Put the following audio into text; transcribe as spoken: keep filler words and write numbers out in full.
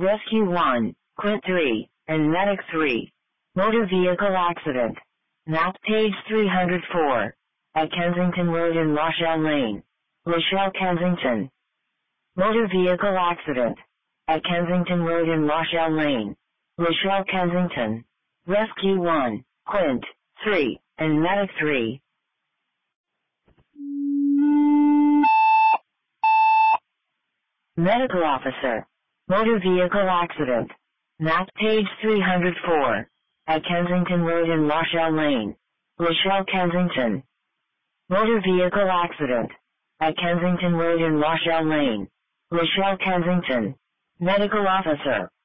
Rescue one, Quint three, and Medic three. Motor vehicle accident. Map page three hundred four. At Kensington Road in Lachelle Lane. Lachelle, Kensington. Motor vehicle accident. At Kensington Road in Lachelle Lane. Lachelle, Kensington. Rescue one, Quint three, and Medic three. Medical officer. Motor vehicle accident. Map page three hundred four. At Kensington Road in Lachelle Lane. Lachelle, Kensington. Motor vehicle accident. At Kensington Road in Lachelle Lane. Lachelle, Kensington. Medical officer.